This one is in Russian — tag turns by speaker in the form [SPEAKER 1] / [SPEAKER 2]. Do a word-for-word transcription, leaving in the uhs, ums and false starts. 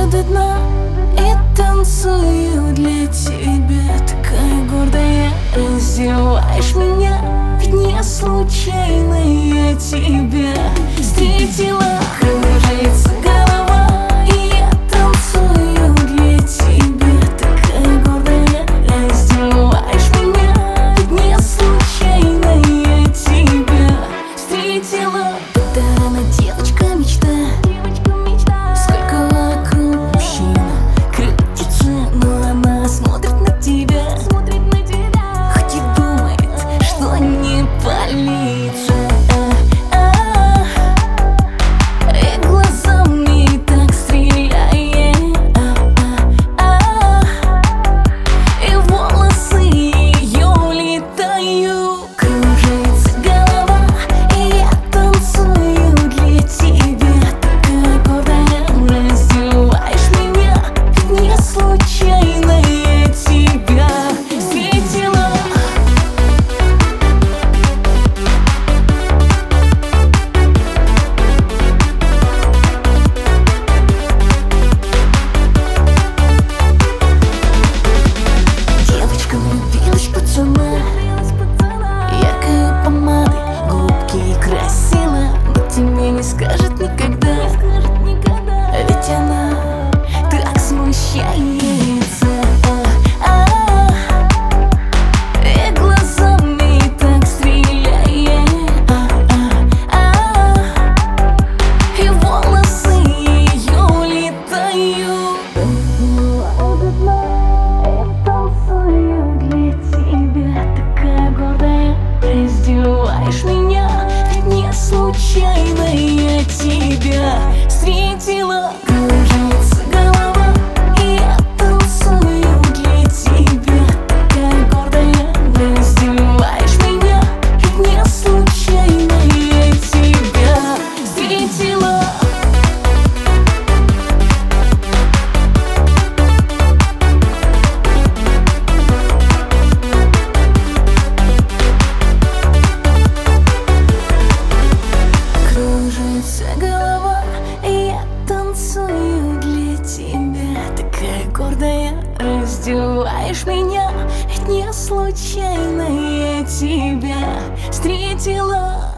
[SPEAKER 1] Танцую до дна и танцую для тебя. Такая гордая, раздеваешь меня, ведь не случайно я тебя встретила. Кружится голова, и я танцую для тебя. Такая гордая, раздеваешь меня, ведь не случайно я тебя встретила. Да, она девочка мечта, сколько вокруг мужчин крутится, но она смотрит на тебя, хоть и думает, что не палится. И глазами так стреляет, и волосы ее летают. Кружится голова, и я танцую для тебя. Такая гордая, раздеваешь меня, ведь не случайно я тебя встретила. Девочка влюбилась в пацана, яркой помадой губки красила, но тебе не скажет никогда, ведь она так смущается. И глазами так стреляет, и волосы ее летают. Танцую для тебя, такая гордая, раздеваешь меня, ведь не случайно я тебя встретила. Кружится голова, и я танцую для тебя. Такая гордая, раздеваешь меня, ведь не случайно я тебя встретила. Кружится голова, и я танцую для тебя. Такая гордая, раздеваешь меня, ведь не случайно я тебя встретила.